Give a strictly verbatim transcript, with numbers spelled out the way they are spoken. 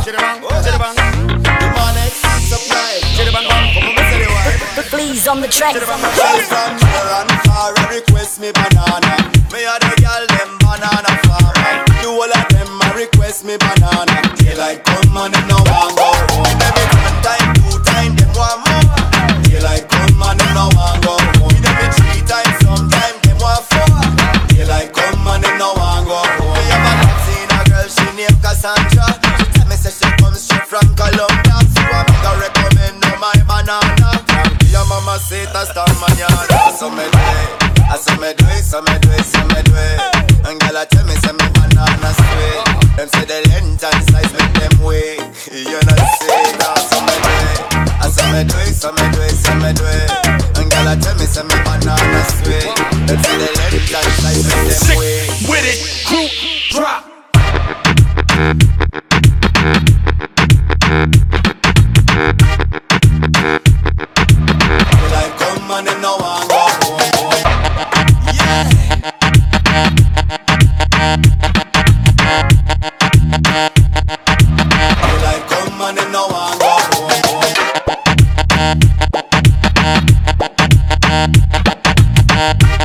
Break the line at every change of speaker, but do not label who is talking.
Chidabang, chidabang. The money supply. Chidabang, come on, say the word.
Please on the track.
She's from near and far, request me banana. Me a the girl them banana farmer. Do all of them a request me banana. Daylight come and them no want go home. Every one time, two time, them want more. Daylight come and them no want go home. Every three times, sometime them want four. Daylight come and them no want go home. Me have a love seen a girl, she named Cassandra. She tell me say she comes straight from Colombia. So I make her recommend no my banana. Your mama say it a star manana. So me do it, I so me do it, so me do it, so me do it. And girl a tell me say me banana sweet. Them say the length and size make them weak. You know say that. So me do it, I so me do it, so me do it, so me do it. And girl a tell me say me banana sweet. Them say the length and size make them
Sick
weak.
with it, group drop.
Like come and them no want go home. Yeah. Like come and them no want go home.